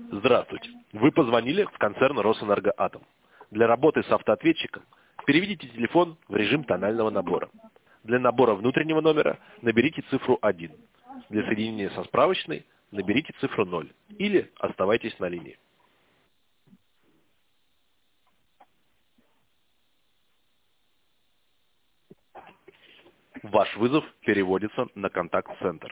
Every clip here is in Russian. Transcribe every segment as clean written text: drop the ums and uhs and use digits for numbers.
Здравствуйте. Вы позвонили в концерн «Росэнергоатом». Для работы с автоответчиком переведите телефон в режим тонального набора. Для набора внутреннего номера наберите цифру 1. Для соединения со справочной наберите цифру 0. Или оставайтесь на линии. Ваш вызов переводится на контакт-центр.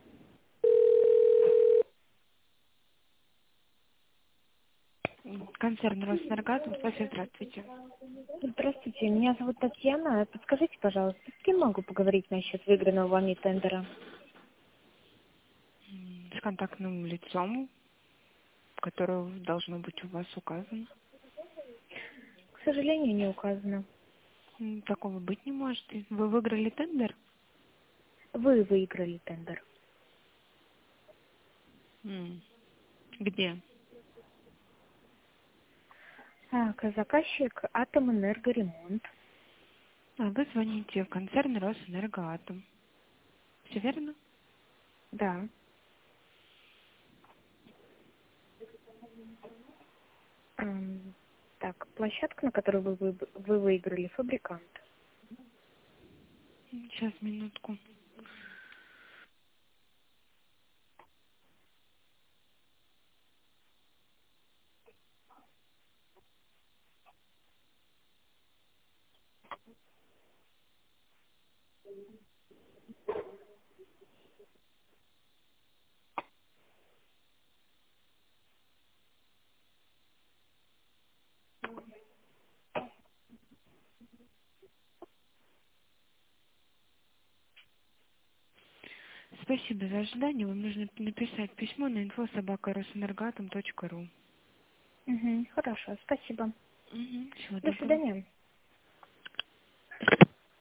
Концерн «Росэнергоатом». Здравствуйте. Здравствуйте, меня зовут Татьяна. Подскажите, пожалуйста, с кем могу поговорить насчет выигранного вами тендера? С контактным лицом, которое должно быть у вас указано. К сожалению, не указано. Такого быть не может. Вы выиграли тендер? Вы выиграли тендер. Где? Так, заказчик «Атомэнергоремонт». Вы звоните в концерн «Росэнергоатом». Все верно? Да. Так, площадка, на которой вы выиграли, фабрикант. Сейчас, минутку. Спасибо за ожидание. Вам нужно написать письмо на info@rosenergoatom.ru. Хорошо, спасибо. Всего До доброго. свидания.